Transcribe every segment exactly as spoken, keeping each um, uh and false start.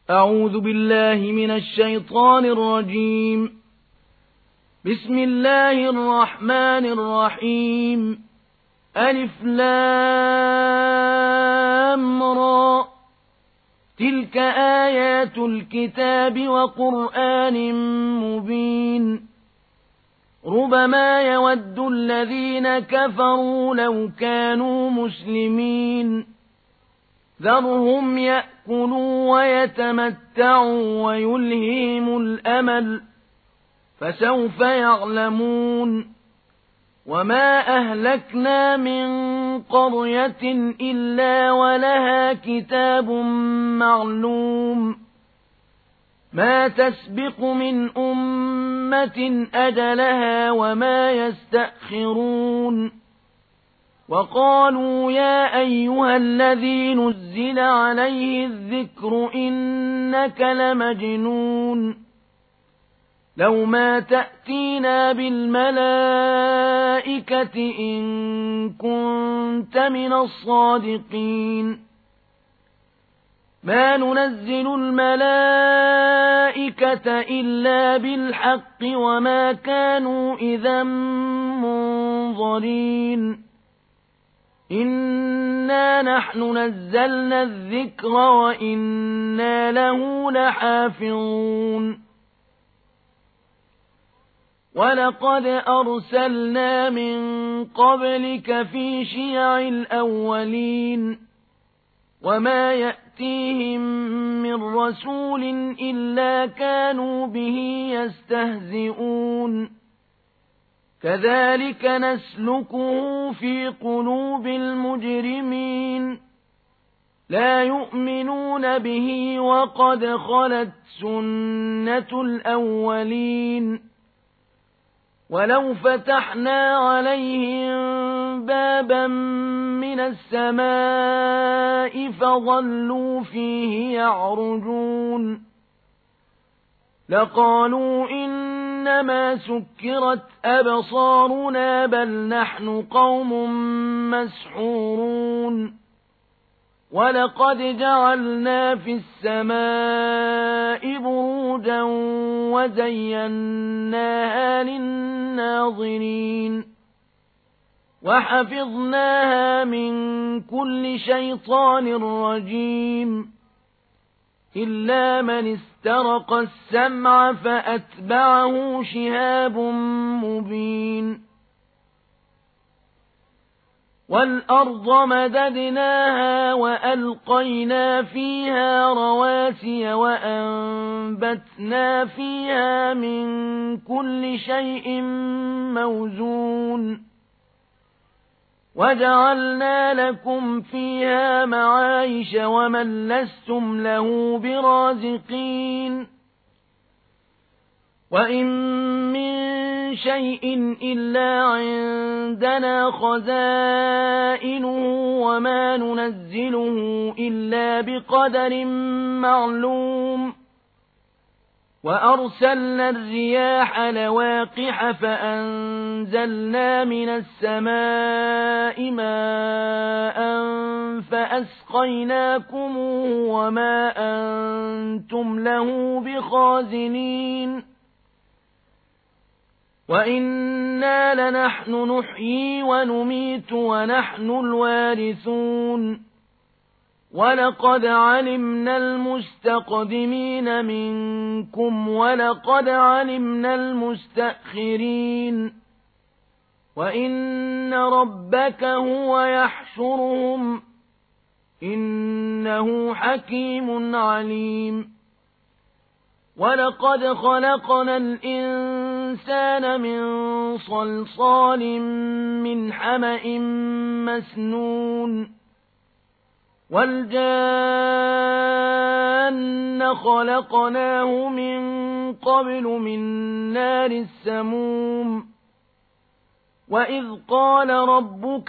أعوذ بالله من الشيطان الرجيم. بسم الله الرحمن الرحيم. ألف لام را. تلك آيات الكتاب وقرآن مبين. ربما يود الذين كفروا لو كانوا مسلمين. ذرهم يأكلوا ويتمتعوا ويلههم الأمل، فسوف يعلمون. وما أهلكنا من قرية إلا ولها كتاب معلوم. ما تسبق من أمة أجلها وما يستأخرون. وقالوا يا أيها الذي نزل عليه الذكر إنك لمجنون. لو ما تأتينا بالملائكة إن كنت من الصادقين. ما ننزل الملائكة إلا بالحق وما كانوا إذا منظرين. إنا نحن نزلنا الذكر وإنا له لحافظون. ولقد أرسلنا من قبلك في شيع الأولين. وما يأتيهم من رسول إلا كانوا به يستهزئون. كذلك نسلكه في قلوب المجرمين. لا يؤمنون به وقد خلت سنة الأولين. ولو فتحنا عليهم بابا من السماء فظلوا فيه يعرجون لقالوا إنما سكرت أبصارنا بل نحن قوم مسحورون. ولقد جعلنا في السماء بروجا وزيناها للناظرين. وحفظناها من كل شيطان رجيم إلا من استرق السمع فأتبعه شهاب مبين. والأرض مددناها وألقينا فيها رواسي وأنبتنا فيها من كل شيء موزون. وجعلنا لكم فيها معايش ومن لستم له برازقين. وإن من شيء إلا عندنا خزائنه وما ننزله إلا بقدر معلوم. وأرسلنا الرياح لواقح فأنزلنا من السماء ماء فأسقيناكموه وما أنتم له بخازنين. وإنا لنحن نحيي ونميت ونحن الوارثون. ولقد علمنا المستقدمين منكم ولقد علمنا المستأخرين. وإن ربك هو يحشرهم إنه حكيم عليم. ولقد خلقنا الإنسان من صلصال من حمأ مسنون. والجان خلقناه من قبل من نار السموم. وإذ قال ربك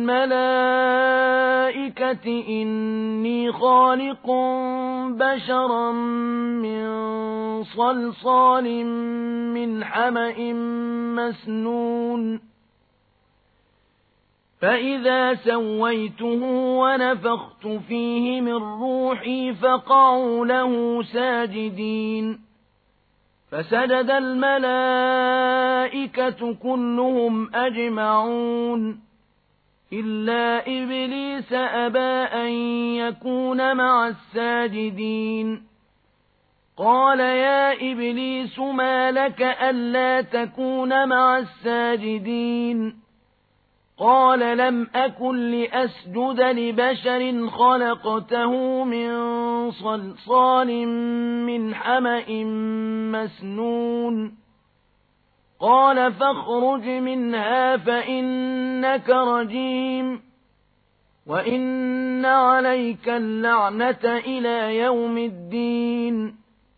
للملائكة إني خالق بشرا من صلصال من حمأ مسنون فإذا سويته ونفخت فيه من روحي فقعوا له ساجدين فسجد الملائكة كلهم أجمعون إلا إبليس أبى أن يكون مع الساجدين قال يا إبليس ما لك ألا تكون مع الساجدين قال لم أكن لأسجد لبشر خلقته من صلصال من حمأ مسنون قال فاخرج منها فإنك رجيم وإن عليك اللعنة إلى يوم الدين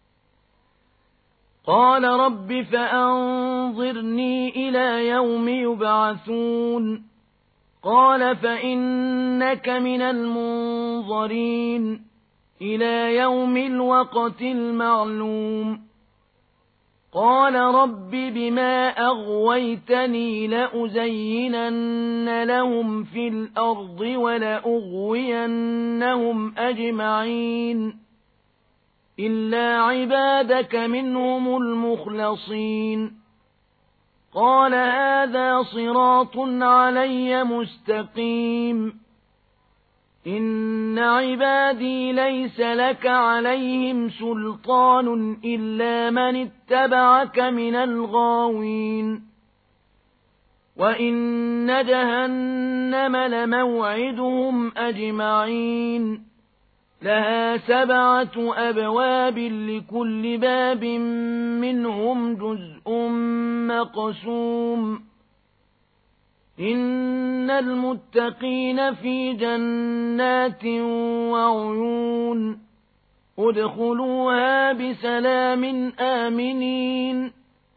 قال رب فأنظرني إلى يوم يبعثون قال فإنك من المنظرين إلى يوم الوقت المعلوم قال رب بما أغويتني لأزينن لهم في الأرض ولأغوينهم أجمعين إلا عبادك منهم المخلصين قال هذا صراط علي مستقيم إن عبادي ليس لك عليهم سلطان إلا من اتبعك من الغاوين وإن جهنم لموعدهم أجمعين لها سبعة أبواب لكل باب منهم جزء مقسوم إن المتقين في جنات وعيون ادخلوها بسلام آمنين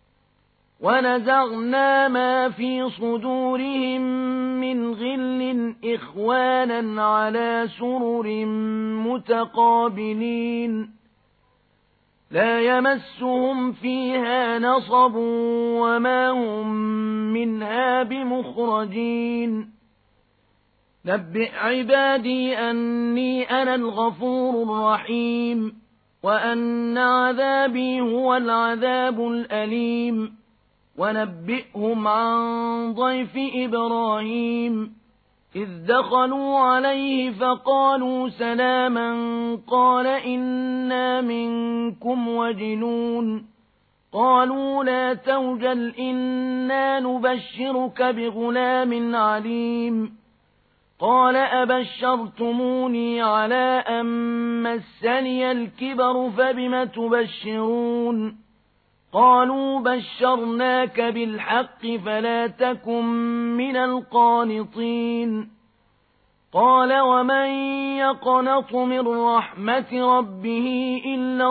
ونزعنا ما في صدورهم من غل إخوانا على سرر متقابلين لا يمسهم فيها نصب وما هم منها بمخرجين نبئ عبادي أني أنا الغفور الرحيم وأن عذابي هو العذاب الأليم ونبئهم عن ضيف إبراهيم إذ دخلوا عليه فقالوا سلاما قال إنا منكم وجلون قالوا لا توجل إنا نبشرك بغلام عليم قال أبشرتموني على أن مسني الكبر فبم تبشرون قالوا بشرناك بالحق فلا تكن من القانطين قال ومن يقنط من رحمة ربه إلا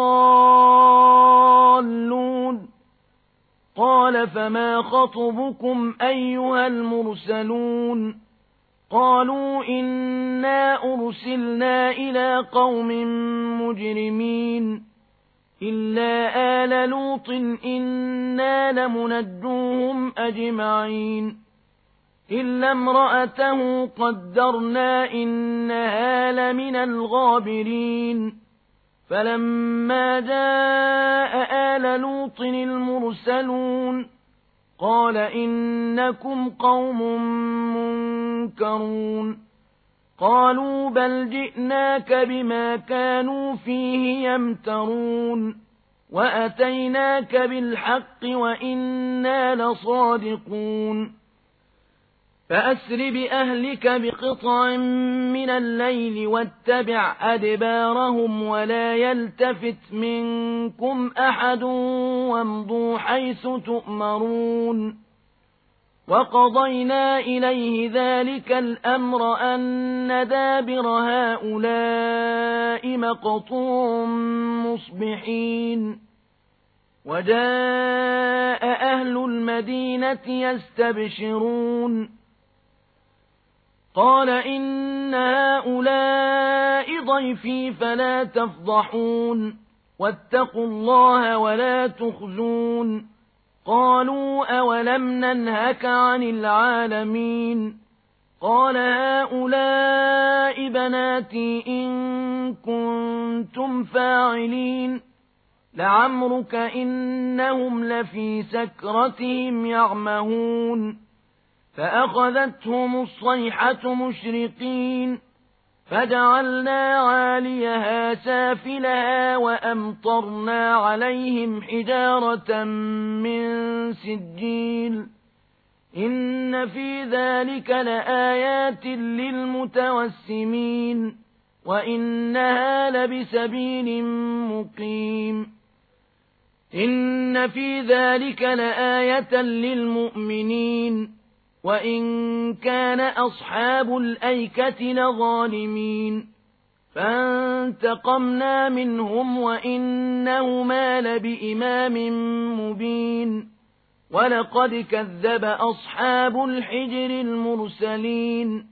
الضالون قال فما خطبكم أيها المرسلون قالوا إنا أرسلنا إلى قوم مجرمين إلا آل لوط إنا لمنجوهم أجمعين إلا امرأته قدرنا إنها لمن الغابرين فلما جاء آل لوط المرسلون قال إنكم قوم منكرون قالوا بل جئناك بما كانوا فيه يمترون وأتيناك بالحق وإنا لصادقون فأسر بأهلك بقطع من الليل واتبع أدبارهم ولا يلتفت منكم أحد وامضوا حيث تؤمرون وقضينا إليه ذلك الأمر أن دابر هؤلاء مقطوع مصبحين وجاء أهل المدينة يستبشرون قال إن هؤلاء ضيفي فلا تفضحون واتقوا الله ولا تخزون قالوا أولم ننهك عن العالمين قال هؤلاء بناتي إن كنتم فاعلين لعمرك إنهم لفي سكرتهم يعمهون فأخذتهم الصيحة مشرقين فجعلنا عاليها سافلها وأمطرنا عليهم حجارة من سجيل إن في ذلك لآيات للمتوسمين وإنها لبسبيل مقيم إن في ذلك لآية للمؤمنين وإن كان أصحاب الأيكة لظالمين فانتقمنا منهم وإنهما لبإمام مبين ولقد كذب أصحاب الحجر المرسلين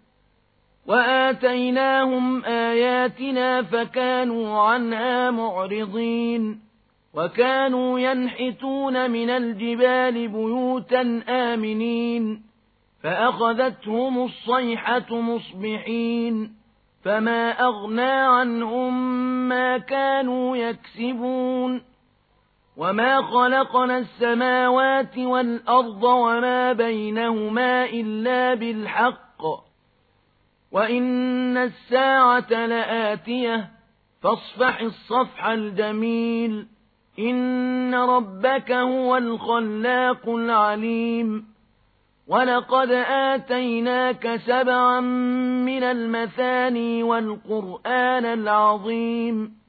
وآتيناهم آياتنا فكانوا عنها معرضين وكانوا ينحتون من الجبال بيوتا آمنين فأخذتهم الصيحة مصبحين فما أغنى عنهم ما كانوا يكسبون وما خلقنا السماوات والأرض وما بينهما إلا بالحق وإن الساعة لآتية فاصفح الصفح الجميل إن ربك هو الخلاق العليم ولقد آتيناك سبعا من المثاني والقرآن العظيم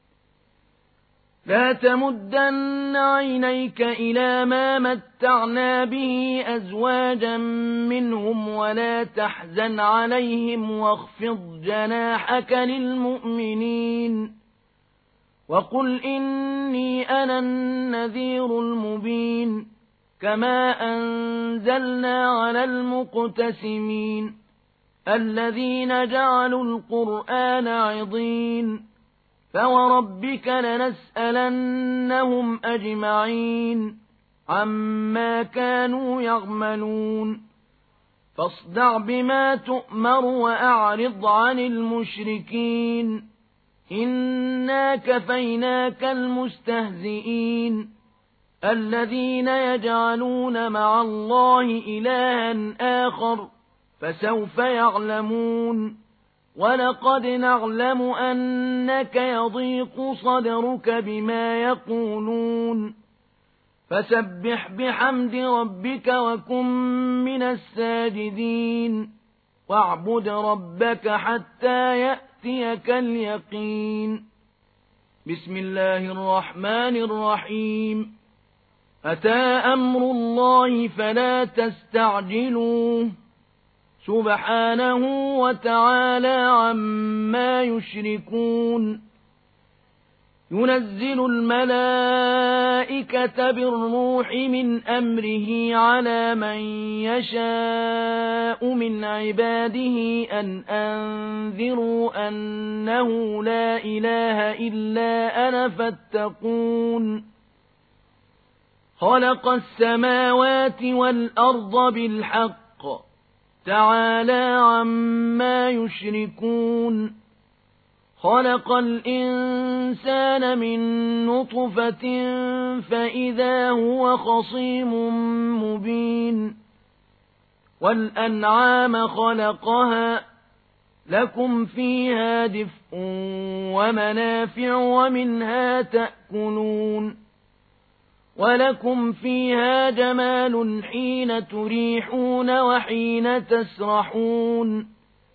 لا تمدن عينيك إلى ما متعنا به أزواجا منهم ولا تحزن عليهم واخفض جناحك للمؤمنين وقل إني أنا النذير المبين كما أنزلنا على المقتسمين الذين جعلوا القرآن عضين فوربك لنسألنهم أجمعين عما كانوا يعملون فاصدع بما تؤمر وأعرض عن المشركين إنا كفيناك المستهزئين الذين يجعلون مع الله إلها آخر فسوف يعلمون ولقد نعلم أنك يضيق صدرك بما يقولون فسبح بحمد ربك وكن من الساجدين واعبد ربك حتى يأتيك اليقين بسم الله الرحمن الرحيم أتى أمر الله فلا تستعجلوه سبحانه وتعالى عما يشركون ينزل الملائكة بالروح من أمره على من يشاء من عباده أن أنذروا أنه لا إله إلا أنا فاتقون خلق السماوات والأرض بالحق تعالى عما يشركون خلق الإنسان من نطفة فإذا هو خصيم مبين والأنعام خلقها لكم فيها دفء ومنافع ومنها تأكلون ولكم فيها جمال حين تريحون وحين تسرحون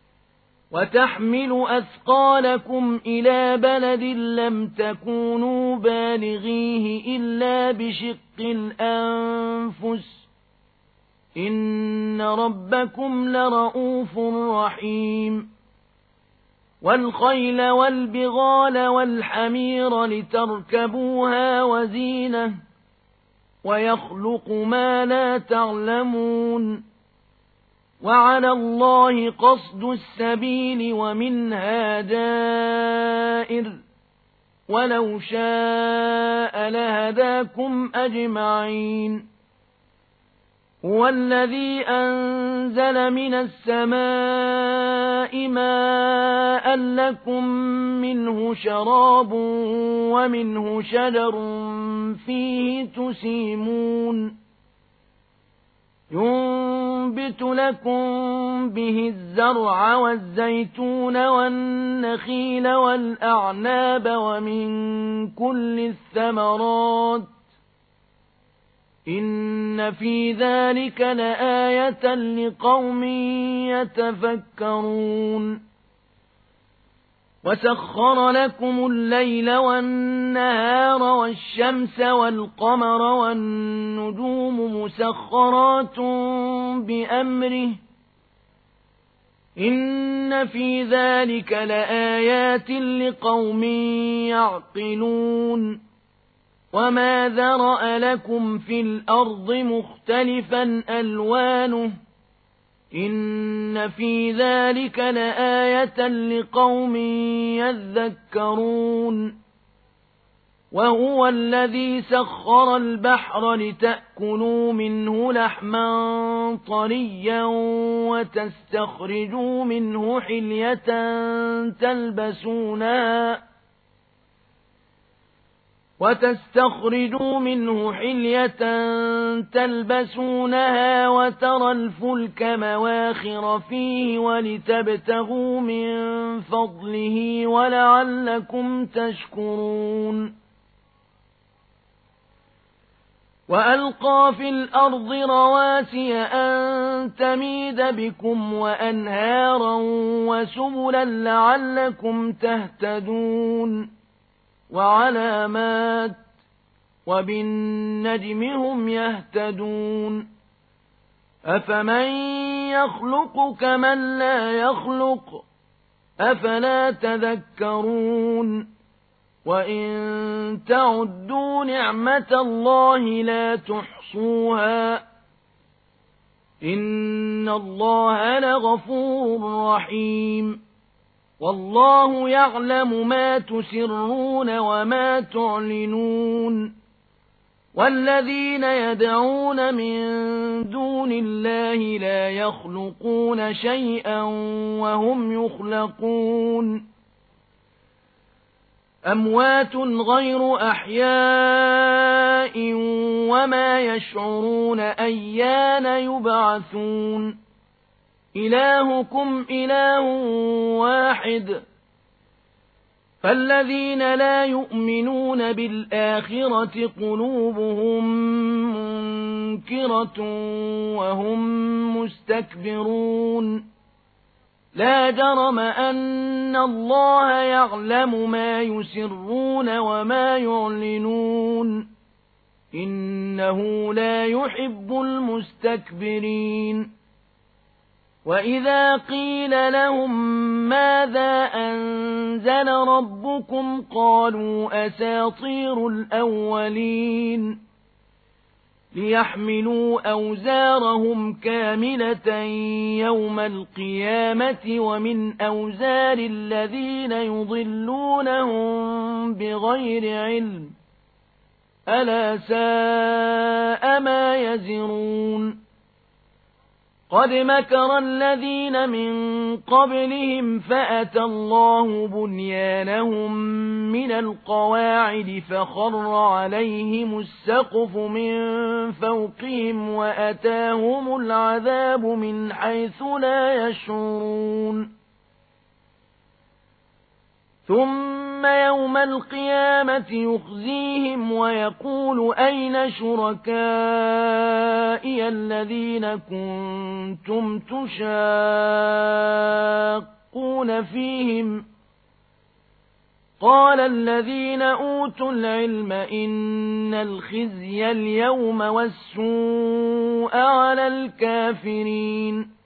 وتحمل أثقالكم إلى بلد لم تكونوا بالغيه إلا بشق الأنفس إن ربكم لرؤوف رحيم والخيل والبغال والحمير لتركبوها وزينة ويخلق ما لا تعلمون وعلى الله قصد السبيل ومنها جائر ولو شاء لهداكم أجمعين هو الذي أنزل من السماء ماء لكم منه شراب ومنه شجر فيه تسيمون ينبت لكم به الزرع والزيتون والنخيل والأعناب ومن كل الثمرات إن في ذلك لآية لقوم يتفكرون وسخر لكم الليل والنهار والشمس والقمر والنجوم مسخرات بأمره إن في ذلك لآيات لقوم يعقلون وما ذرأ لكم في الأرض مختلفا ألوانه إن في ذلك لآية لقوم يذكرون وهو الذي سخر البحر لتأكلوا منه لحما طريا وتستخرجوا منه حلية تلبسونها وتستخرجوا منه حلية تلبسونها وترى الفلك مواخر فيه ولتبتغوا من فضله ولعلكم تشكرون وألقى في الأرض رواسي أن تميد بكم وأنهارا وسبلا لعلكم تهتدون وعلامات وبالنجم هم يهتدون أفمن يخلق كمن لا يخلق أفلا تذكرون وإن تعدوا نعمة الله لا تحصوها إن الله لغفور رحيم والله يعلم ما تسرون وما تعلنون والذين يدعون من دون الله لا يخلقون شيئا وهم يخلقون أموات غير أحياء وما يشعرون أيان يبعثون إلهكم إله واحد فالذين لا يؤمنون بالآخرة قلوبهم منكرة وهم مستكبرون لا جرم أن الله يعلم ما يسرون وما يعلنون إنه لا يحب المستكبرين وإذا قيل لهم ماذا أنزل ربكم قالوا أساطير الأولين ليحملوا أوزارهم كاملة يوم القيامة ومن أوزار الذين يضلونهم بغير علم ألا ساء ما يزرون قد مكر الذين من قبلهم فأتى الله بنيانهم من القواعد فخر عليهم السقف من فوقهم وأتاهم العذاب من حيث لا يشعرون ثم يوم القيامة يخزيهم ويقول أين شركائي الذين كنتم تشاقون فيهم قال الذين أوتوا العلم إن الخزي اليوم والسوء على الكافرين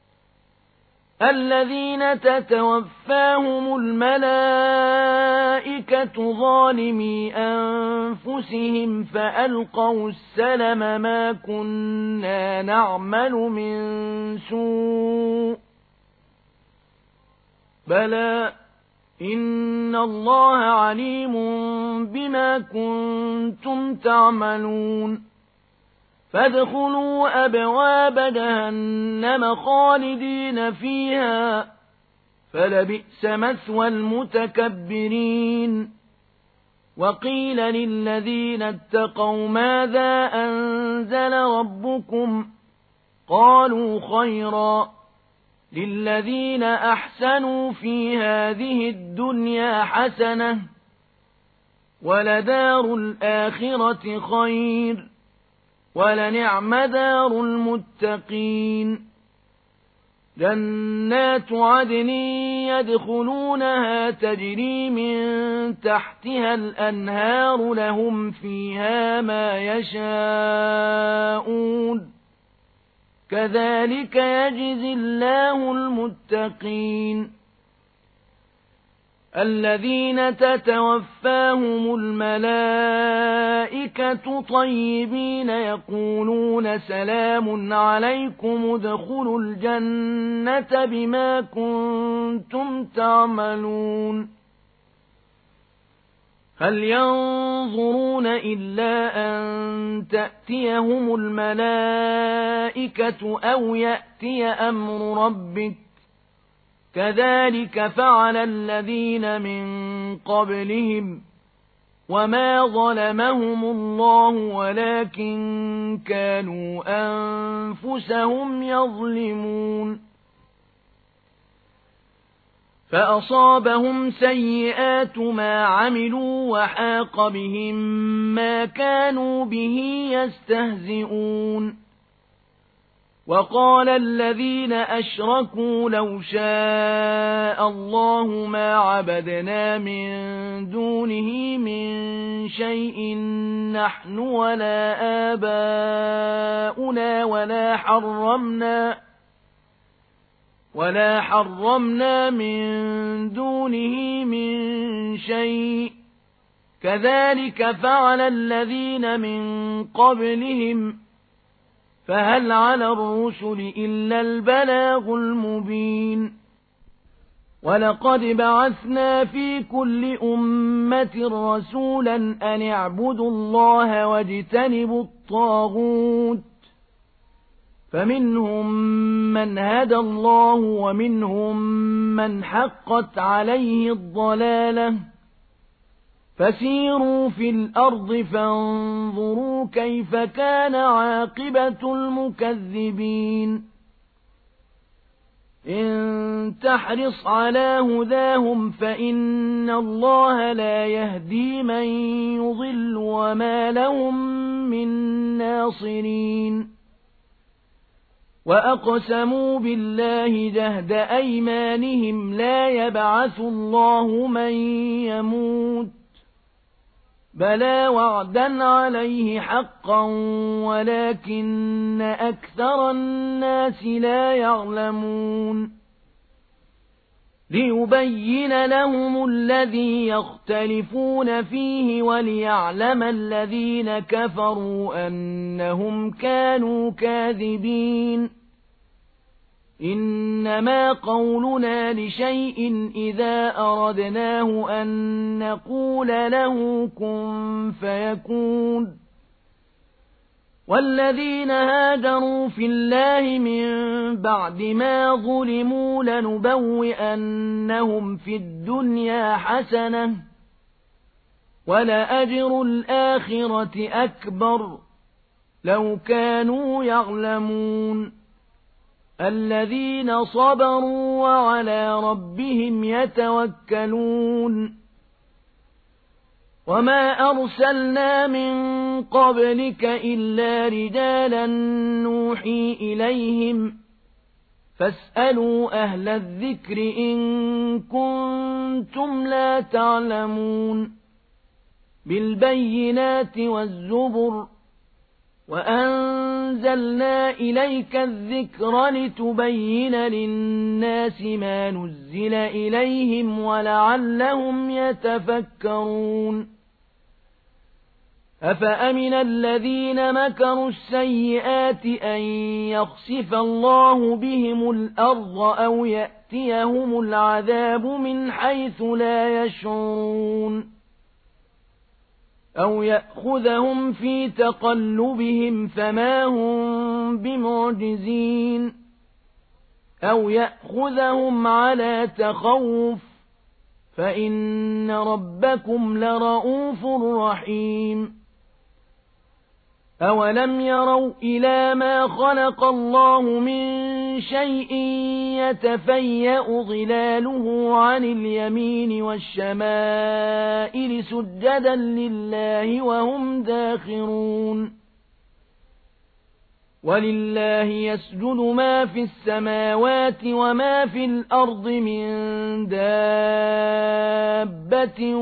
الذين تتوفاهم الملائكة ظالمي أنفسهم فألقوا السلم ما كنا نعمل من سوء بلى إن الله عليم بما كنتم تعملون فادخلوا أبواب جهنم خالدين فيها فلبئس مثوى المتكبرين وقيل للذين اتقوا ماذا أنزل ربكم قالوا خيرا للذين أحسنوا في هذه الدنيا حسنة ولدار الآخرة خير ولنعم دار المتقين جنات عدن يدخلونها تجري من تحتها الأنهار لهم فيها ما يشاءون كذلك يجزي الله المتقين الذين تتوفاهم الملائكة طيبين يقولون سلام عليكم ادخلوا الجنة بما كنتم تعملون هل ينظرون إلا أن تأتيهم الملائكة أو يأتي أمر ربك كذلك فعل الذين من قبلهم وما ظلمهم الله ولكن كانوا أنفسهم يظلمون فأصابهم سيئات ما عملوا وحاق بهم ما كانوا به يستهزئون وقال الذين أشركوا لو شاء الله ما عبدنا من دونه من شيء نحن ولا آباؤنا ولا حرمنا ولا حرمنا من دونه من شيء كذلك فعل الذين من قبلهم فهل على الرسل إلا البلاغ المبين ولقد بعثنا في كل أمة رسولا أن اعبدوا الله واجتنبوا الطاغوت فمنهم من هدى الله ومنهم من حقت عليه الضلالة فسيروا في الأرض فانظروا كيف كان عاقبة المكذبين إن تحرص على هداهم فإن الله لا يهدي من يضل وما لهم من ناصرين وأقسموا بالله جهد أيمانهم لا يبعث الله من يموت بلى وعدا عليه حقا ولكن أكثر الناس لا يعلمون ليبين لهم الذي يختلفون فيه وليعلم الذين كفروا أنهم كانوا كاذبين إنما قولنا لشيء إذا أردناه أن نقول له كن فيكون والذين هاجروا في الله من بعد ما ظلموا لنبوئنهم في الدنيا حسنة ولأجر الآخرة أكبر لو كانوا يعلمون الذين صبروا وعلى ربهم يتوكلون وما أرسلنا من قبلك إلا رجالا نوحي إليهم فاسألوا أهل الذكر إن كنتم لا تعلمون بالبينات والزبر وأنزلنا إليك الذكر لتبين للناس ما نزل إليهم ولعلهم يتفكرون أفأمن الذين مكروا السيئات أن يخسف الله بهم الأرض أو يأتيهم العذاب من حيث لا يشعرون أو يأخذهم في تقلبهم فما هم بمعجزين أو يأخذهم على تخوف فإن ربكم لرؤوف رحيم أولم يروا إلى ما خلق الله من شيء يتفيأ ظلاله عن اليمين والشمائل سجدا لله وهم داخرون ولله يسجد ما في السماوات وما في الأرض من دابة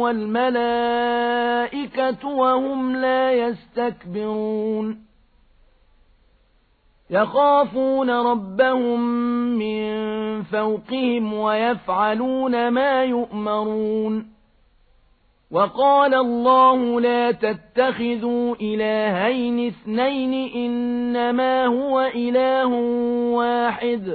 والملائكة وهم لا يستكبرون يخافون ربهم من فوقهم ويفعلون ما يؤمرون وقال الله لا تتخذوا إلهين اثنين إنما هو إله واحد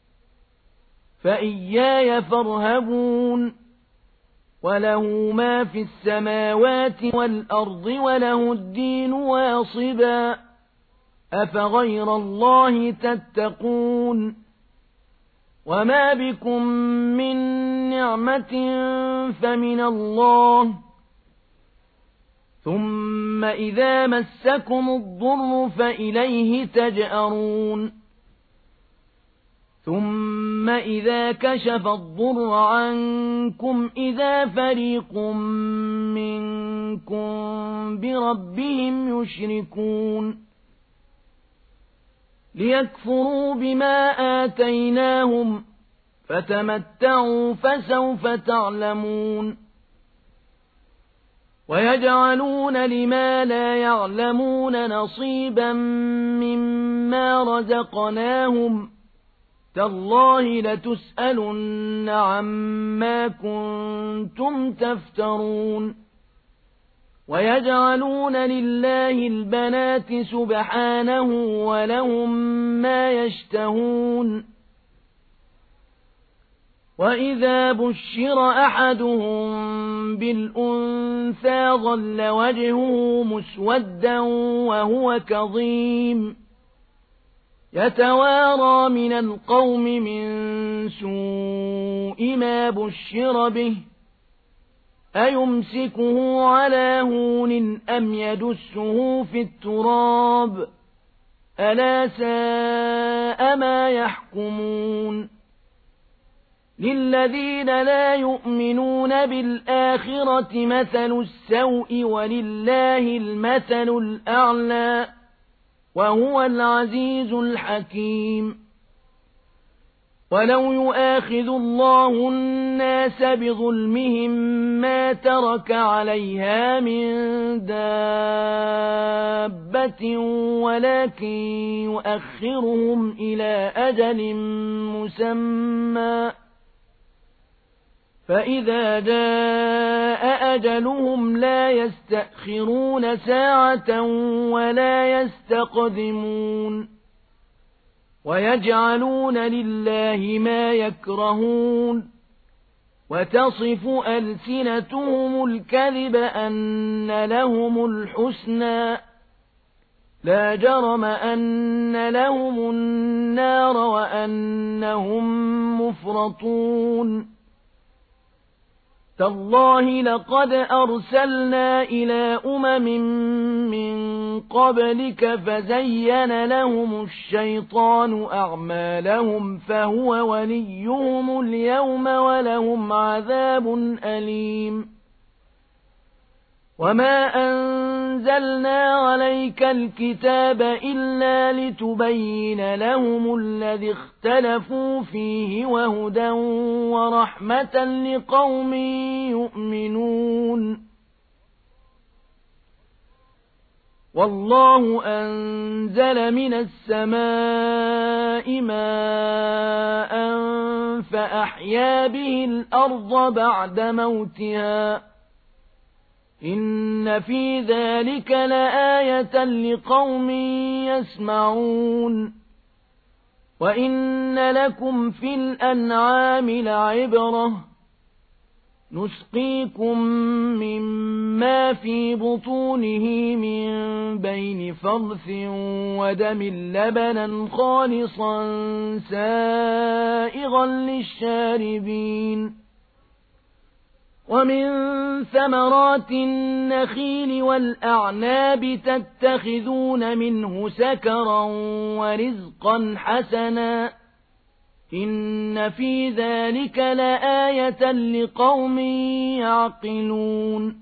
فإياي فارهبون وله ما في السماوات والأرض وله الدين واصبا أفغير الله تتقون وما بكم من نعمة فمن الله ثم إذا مسكم الضر فإليه تجأرون ثم إذا كشف الضر عنكم إذا فريق منكم بربهم يشركون ليكفروا بما آتيناهم فتمتعوا فسوف تعلمون ويجعلون لما لا يعلمون نصيبا مما رزقناهم تالله لتسألن عما كنتم تفترون ويجعلون لله البنات سبحانه ولهم ما يشتهون وإذا بشر أحدهم بالأنثى ظل وجهه مسودا وهو كظيم يتوارى من القوم من سوء ما بشر به أيمسكه على هون أم يدسه في التراب ألا ساء ما يحكمون للذين لا يؤمنون بالآخرة مثل السوء ولله المثل الأعلى وهو العزيز الحكيم ولو يؤاخذ الله الناس بظلمهم ما ترك عليها من دابة ولكن يؤخرهم إلى أجل مسمى فإذا جاء أجلهم لا يستأخرون ساعة ولا يستقدمون ويجعلون لله ما يكرهون وتصف ألسنتهم الكذب أن لهم الحسنى لا جرم أن لهم النار وأنهم مفرطون تالله لقد أرسلنا إلى أمم من قبلك فزين لهم الشيطان أعمالهم فهو وليهم اليوم ولهم عذاب أليم وما أنزلنا عليك الكتاب إلا لتبين لهم الذي اختلفوا فيه وهدى ورحمة لقوم يؤمنون والله أنزل من السماء ماء فأحيا به الأرض بعد موتها إن في ذلك لآية لقوم يسمعون وإن لكم في الأنعام لعبرة نسقيكم مما ما في بطونه من بين فرث ودم لبنا خالصا سائغا للشاربين ومن ثمرات النخيل والأعناب تتخذون منه سكرا ورزقا حسنا إن في ذلك لآية لقوم يعقلون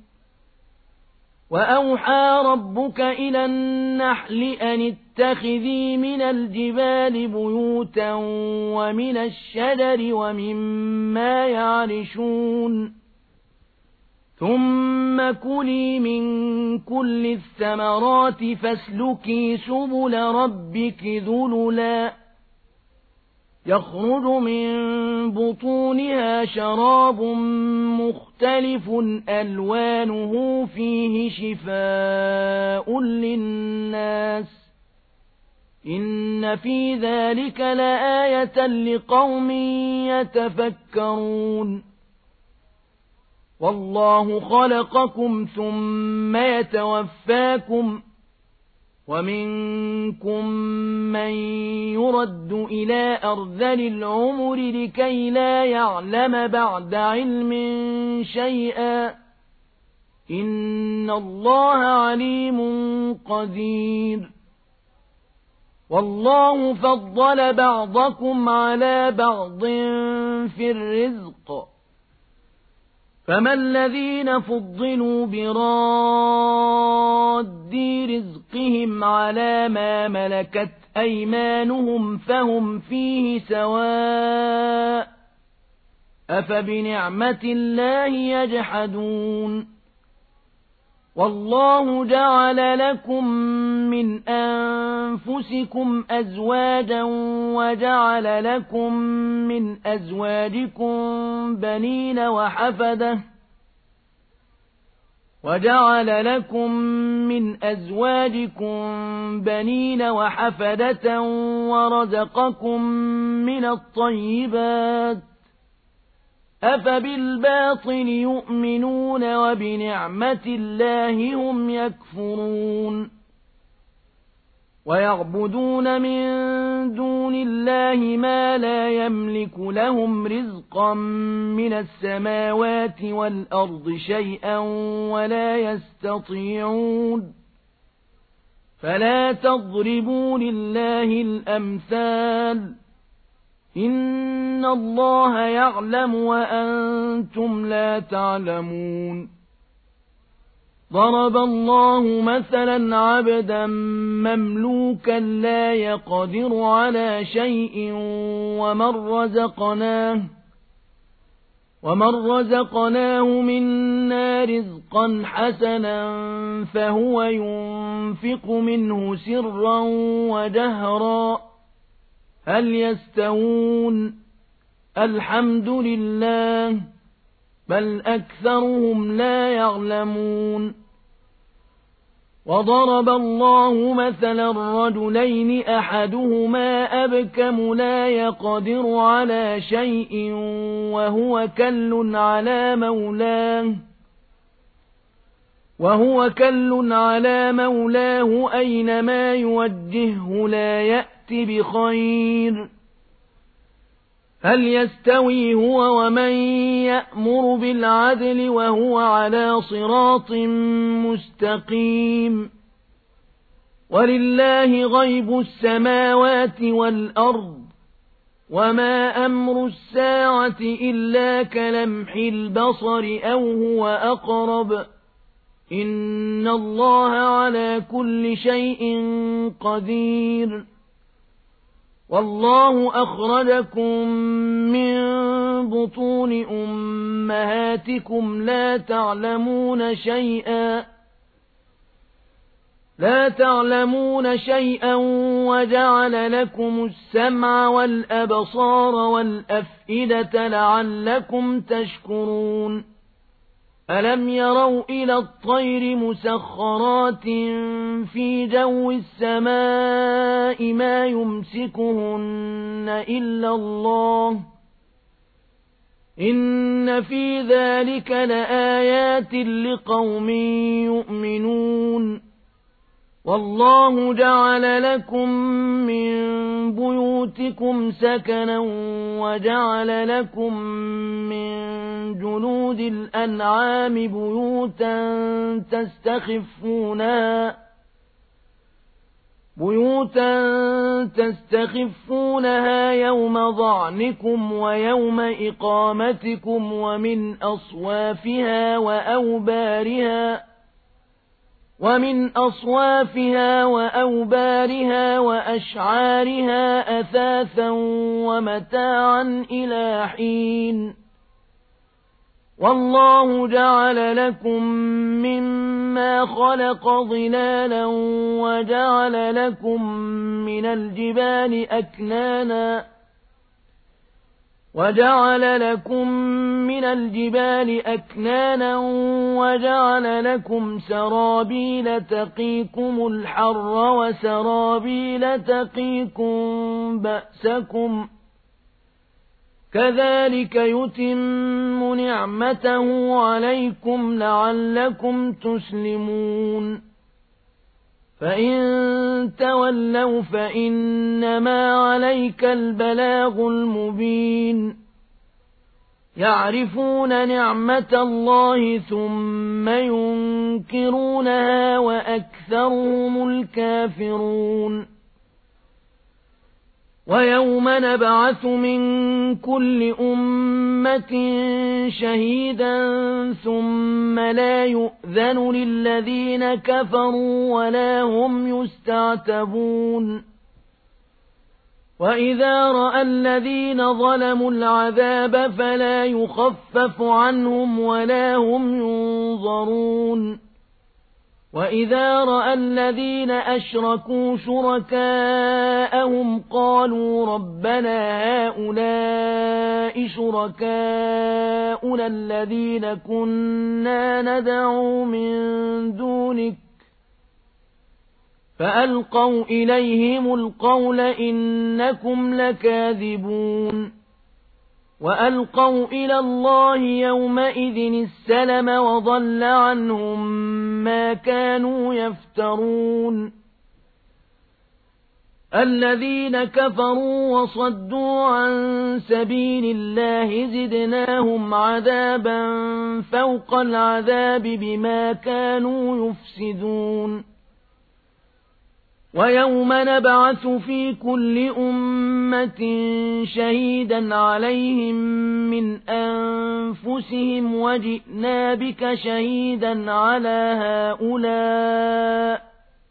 وأوحى ربك إلى النحل أن اتخذي من الجبال بيوتا ومن الشجر ومما يعرشون ثم كلي من كل الثمرات فاسلكي سبل ربك ذللا يخرج من بطونها شراب مختلف ألوانه فيه شفاء للناس إن في ذلك لآية لقوم يتفكرون والله خلقكم ثم يتوفاكم ومنكم من يرد إلى أرذل العمر لكي لا يعلم بعد علم شيئا إن الله عليم قدير والله فضل بعضكم على بعض في الرزق فما الذين فضلوا براد رزقهم على ما ملكت أيمانهم فهم فيه سواء أفبنعمة الله يجحدون والله جعل لكم من أنفسكم أزواجا وجعل لكم من أزواجكم بنين وحفدة وجعل لكم من أزواجكم بنين وحفدة ورزقكم من الطيبات أفبالباطل يؤمنون وبنعمة الله هم يكفرون ويعبدون من دون الله ما لا يملك لهم رزقا من السماوات والأرض شيئا ولا يستطيعون فلا تضربوا لله الأمثال إن الله يعلم وأنتم لا تعلمون ضرب الله مثلا عبدا مملوكا لا يقدر على شيء ومن رزقناه ومن رزقناه منا رزقا حسنا فهو ينفق منه سرا وجهرا هل يستوون الحمد لله بل أكثرهم لا يعلمون وضرب الله مثلا رجلين أحدهما أبكم لا يقدر على شيء وهو كل على مولاه وهو كل على مولاه أينما يوجهه لا يأتي بخير هل يستوي هو ومن يأمر بالعدل وهو على صراط مستقيم ولله غيب السماوات والأرض وما أمر الساعة إلا كلمح البصر أو هو أقرب إن الله على كل شيء قدير والله أخرجكم من بطون أمهاتكم لا تعلمون شيئا لا تعلمون شيئا وجعل لكم السمع والأبصار والأفئدة لعلكم تشكرون ألم يروا إلى الطير مسخرات في جو السماء ما يمسكهن إلا الله إن في ذلك لآيات لقوم يؤمنون والله جعل لكم من بيوتكم سكنا وجعل لكم من جلود الأنعام بيوتا تستخفونها بيوتا تستخفونها يوم ظعنكم ويوم إقامتكم ومن أصوافها وأوبارها ومن أصوافها وأوبارها وأشعارها أثاثا ومتاعا إلى حين والله جعل لكم مما خلق ظلالا وجعل لكم من الجبال أكنانا وجعل لكم من الجبال أكنانا وجعل لكم سرابيل تقيكم الحر وسرابيل تقيكم بأسكم كذلك يتم نعمته عليكم لعلكم تسلمون فإن تولوا فإنما عليك البلاغ المبين يعرفون نعمة الله ثم ينكرونها وأكثرهم الكافرون ويوم نبعث من كل أمة شهيدا ثم لا يؤذن للذين كفروا ولا هم يستعتبون وإذا رأى الذين ظلموا العذاب فلا يخفف عنهم ولا هم ينظرون وإذا رأى الذين أشركوا شركاءهم قالوا ربنا هؤلاء شركاؤنا الذين كنا ندعو من دونك فألقوا إليهم القول إنكم لكاذبون وألقوا إلى الله يومئذ السلم وضل عنهم ما كانوا يفترون الذين كفروا وصدوا عن سبيل الله زدناهم عذابا فوق العذاب بما كانوا يفسدون ويوم نبعث في كل أمة شهيدا عليهم من أنفسهم وجئنا بك شهيدا على هؤلاء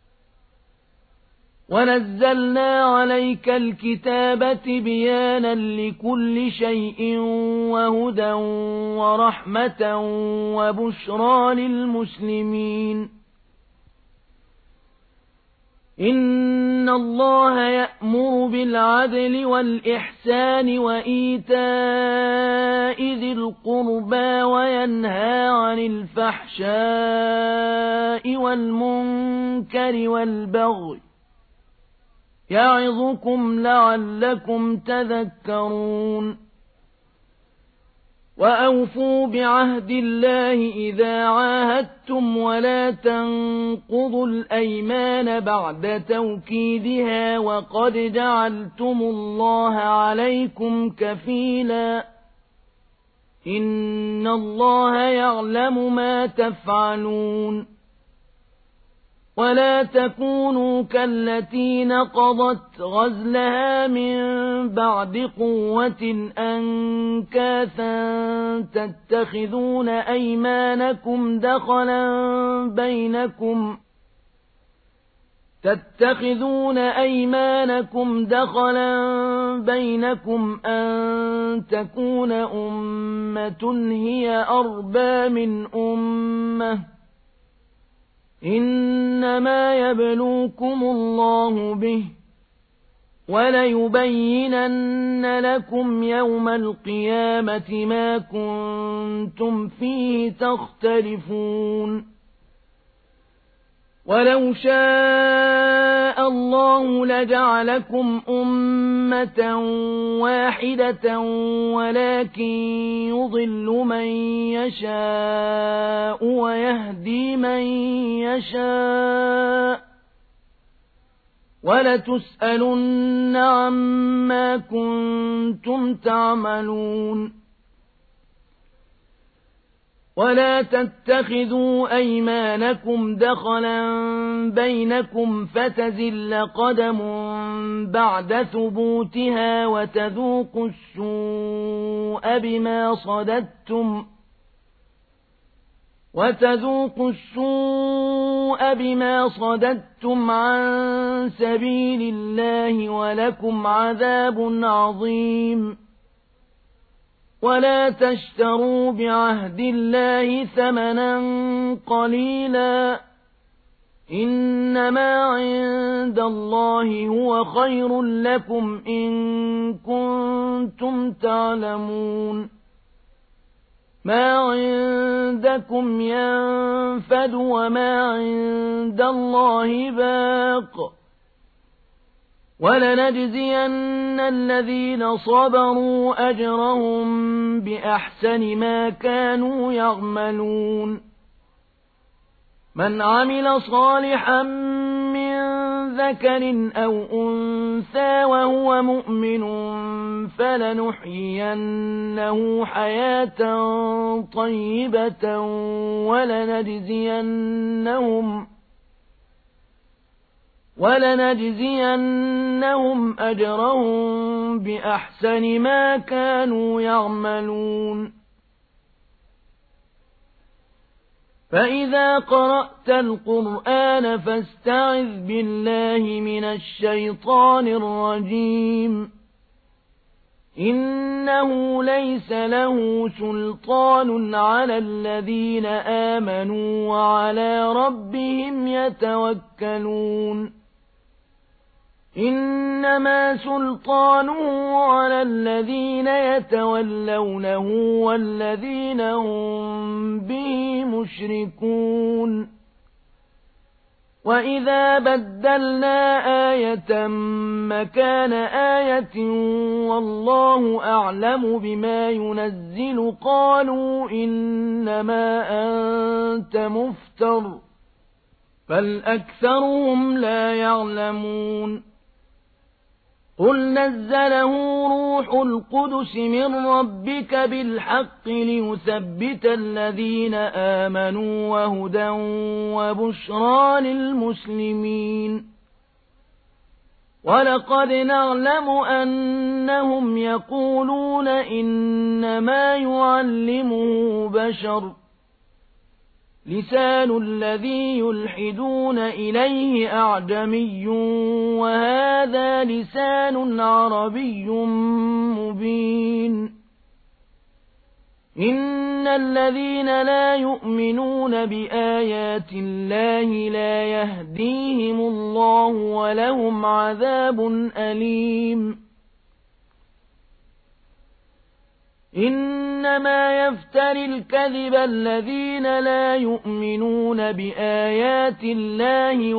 ونزلنا عليك الكتاب بيانا لكل شيء وهدى ورحمة وبشرى للمسلمين إن الله يأمر بالعدل والإحسان وإيتاء ذي القربى وينهى عن الفحشاء والمنكر والبغي يعظكم لعلكم تذكرون وأوفوا بعهد الله إذا عاهدتم ولا تنقضوا الأيمان بعد توكيدها وقد جعلتم الله عليكم كفيلا إن الله يعلم ما تفعلون ولا تكونوا كالتي نقضت غزلها من بعد قوة أنكاثا تتخذون أيمانكم دخلا بينكم تتخذون أيمانكم دخلا بينكم أن تكون أمة هي أربى من أمة إنما يبلوكم الله به وليبينن لكم يوم القيامة ما كنتم فيه تختلفون ولو شاء الله لجعلكم أمة واحدة ولكن يضل من يشاء ويهدي من يشاء ولتسألن عما كنتم تعملون ولا تتخذوا أيمانكم دخلا بينكم فتزل قدم بعد ثبوتها وتذوقوا السوء بما صددتم وتذوقوا السوء بما صددتم عن سبيل الله ولكم عذاب عظيم ولا تشتروا بعهد الله ثمنا قليلا إنما عند الله هو خير لكم إن كنتم تعلمون ما عندكم ينفد وما عند الله باق ولنجزين الذين صبروا أجرهم بأحسن ما كانوا يعملون من عمل صالحا من ذكر أو أنثى وهو مؤمن فلنحيينه حياة طيبة ولنجزينهم ولنجزينهم أجرهم بأحسن ما كانوا يعملون فإذا قرأت القرآن فاستعذ بالله من الشيطان الرجيم إنه ليس له سلطان على الذين آمنوا وعلى ربهم يتوكلون إنما سلطانه على الذين يتولونه والذين هم به مشركون وإذا بدلنا آية مكان آية والله أعلم بما ينزل قالوا إنما أنت مفتر بل أكثرهم لا يعلمون قل نزله روح القدس من ربك بالحق ليثبت الذين آمنوا وهدى وبشرى للمسلمين ولقد نعلم أنهم يقولون إنما يعلمه بشر لسان الذي يلحدون إليه أعجمي وهذا لسان عربي مبين إن الذين لا يؤمنون بآيات الله لا يهديهم الله ولهم عذاب أليم إنما يفتري الكذب الذين لا يؤمنون بآيات الله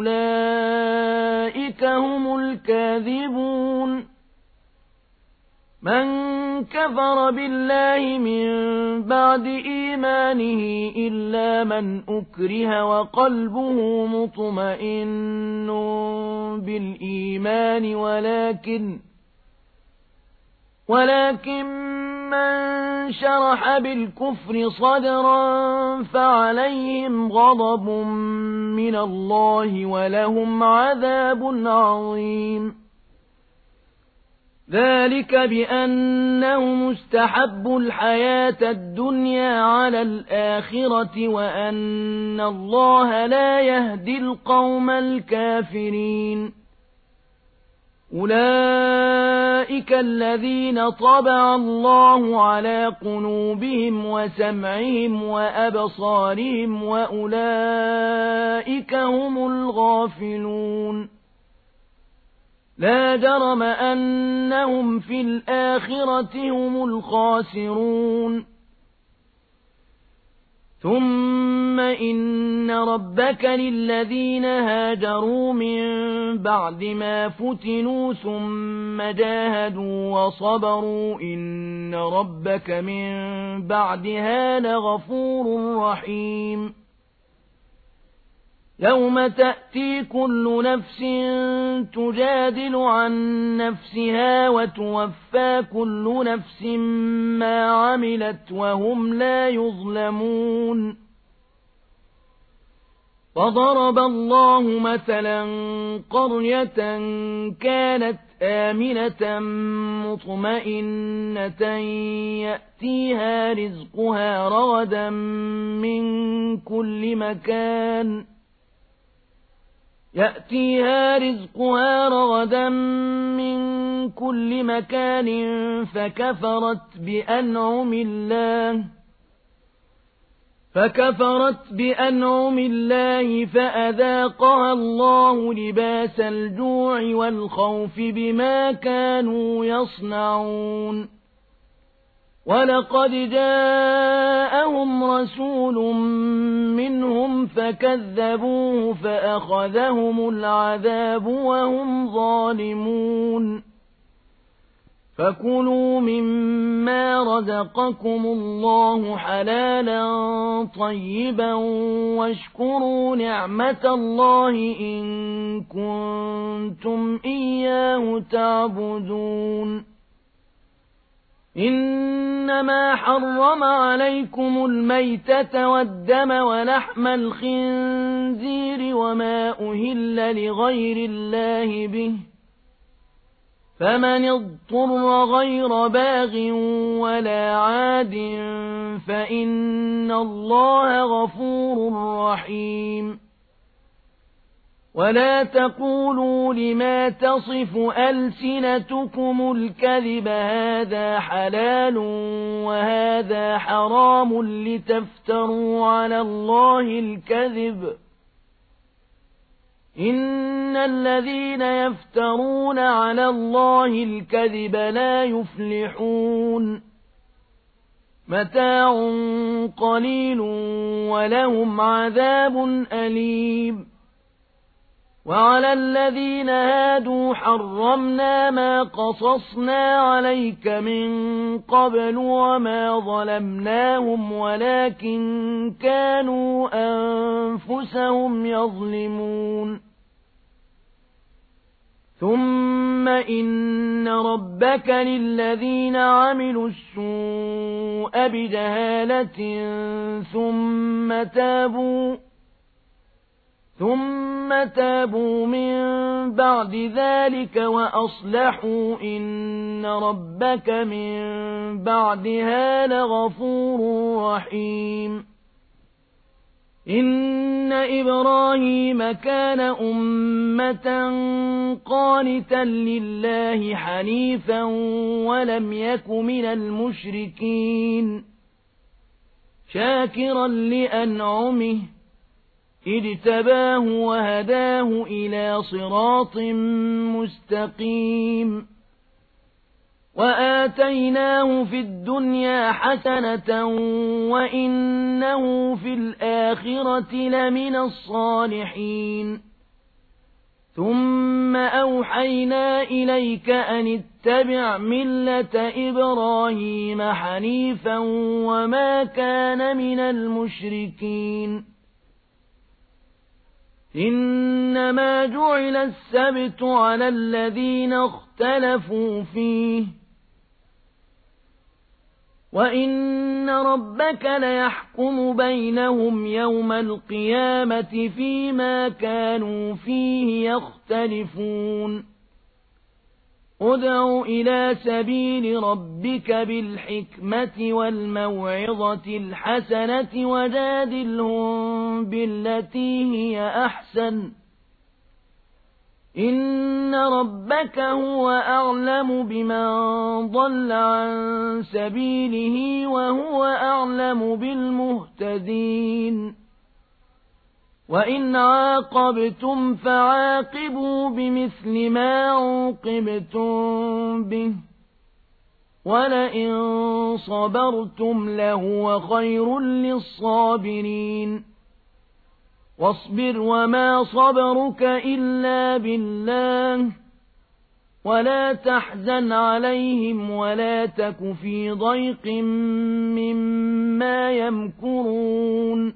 وأولئك هم الكاذبون من كفر بالله من بعد إيمانه إلا من أكره وقلبه مطمئن بالإيمان ولكن ولكن من شرح بالكفر صدرا فعليهم غضب من الله ولهم عذاب عظيم ذلك بأنهم استحبوا الحياة الدنيا على الآخرة وأن الله لا يهدي القوم الكافرين أولئك الذين طبع الله على قلوبهم وسمعهم وأبصارهم وأولئك هم الغافلون لا جرم أنهم في الآخرة هم الخاسرون ثم إن ربك للذين هاجروا من بعد ما فتنوا ثم جاهدوا وصبروا إن ربك من بعدها لغفور رحيم يوم تأتي كل نفس تجادل عن نفسها وتوفى كل نفس ما عملت وهم لا يظلمون فضرب الله مثلا قرية كانت آمنة مطمئنة يأتيها رزقها رغدا من كل مكان يأتيها رزقها رغدا من كل مكان فكفرت بأنعم الله فكفرت بأنعم الله فأذاقها الله لباس الجوع والخوف بما كانوا يصنعون ولقد جاءهم رسول منهم فكذبوه فأخذهم العذاب وهم ظالمون فكلوا مما رزقكم الله حلالا طيبا واشكروا نعمة الله إن كنتم إياه تعبدون إنما حرم عليكم الميتة والدم ولحم الخنزير وما أهل لغير الله به فمن اضطر غير باغ ولا عاد فإن الله غفور رحيم ولا تقولوا لما تصف ألسنتكم الكذب هذا حلال وهذا حرام لتفتروا على الله الكذب إن الذين يفترون على الله الكذب لا يفلحون متاع قليل ولهم عذاب أليم وعلى الذين هادوا حرمنا ما قصصنا عليك من قبل وما ظلمناهم ولكن كانوا أنفسهم يظلمون ثم إن ربك للذين عملوا السوء بجهالة ثم تابوا ثم تابوا من بعد ذلك وأصلحوا إن ربك من بعدها لغفور رحيم إن إبراهيم كان أمة قانتا لله حنيفا ولم يك من المشركين شاكرا لأنعمه اجتباه وهداه إلى صراط مستقيم وآتيناه في الدنيا حسنة وإنه في الآخرة لمن الصالحين ثم أوحينا إليك أن اتبع ملة إبراهيم حنيفا وما كان من المشركين إنما جعل السبت على الذين اختلفوا فيه وإن ربك ليحكم بينهم يوم القيامة فيما كانوا فيه يختلفون ادع إلى سبيل ربك بالحكمة والموعظة الحسنة وجادلهم بالتي هي أحسن إن ربك هو أعلم بمن ضل عن سبيله وهو أعلم بالمهتدين وإن عاقبتم فعاقبوا بمثل ما عوقبتم به ولئن صبرتم لهو خير للصابرين واصبر وما صبرك إلا بالله ولا تحزن عليهم ولا تك في ضيق مما يمكرون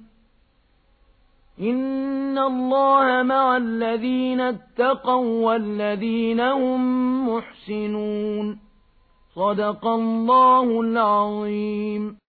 إن الله مع الذين اتقوا والذين هم محسنون صدق الله العظيم.